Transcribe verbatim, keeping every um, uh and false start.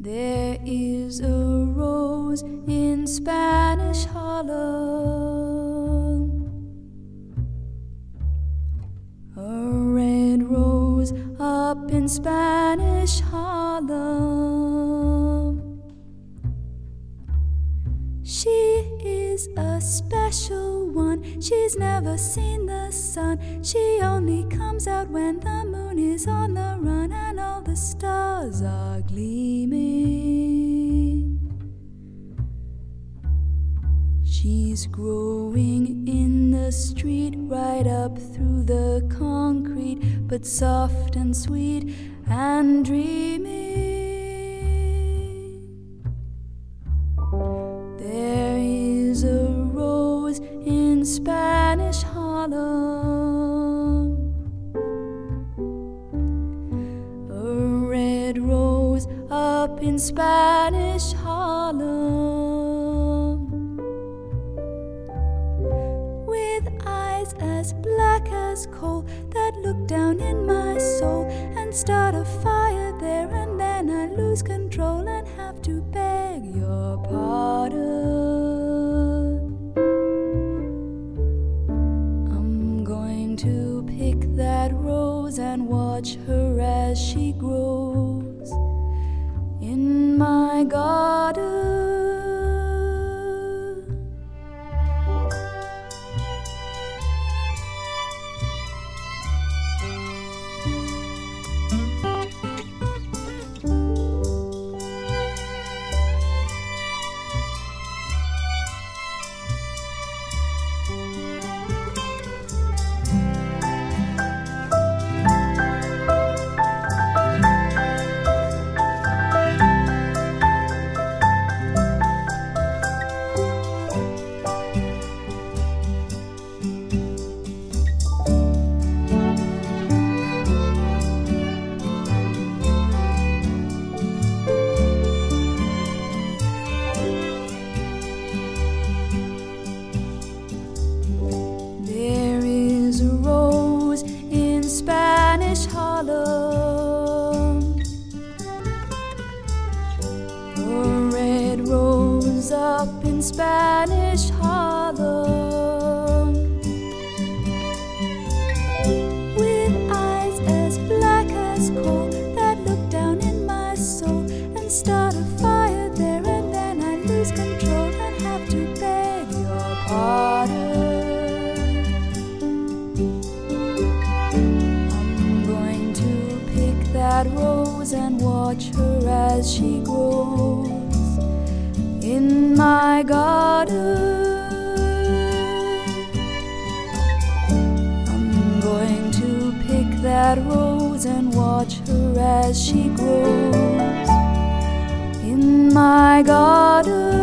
There is a rose in Spanish Harlem, a red rose up in Spanish Harlem. She is a special one, she's never seen the sun. She only comes out when the moon is on the run and all the stars are gleaming. She's growing in the street, right up through the concrete, but soft and sweet and dreaming. There is a rose in Spanish Harlem, a red rose up in Spanish Harlem, with eyes as black as coal that look down in my soul and start a fire there, and then I lose control and have to beg your pardon. I'm going to pick that rose and watch her as she grows in my garden. Harlem, a red rose up in Spanish Harlem, with eyes as black as coal that look down in my soul and start a fire there, and then I lose control and have to beg your pardon. That rose and watch her as she grows in my garden. I'm going to pick that rose and watch her as she grows in my garden.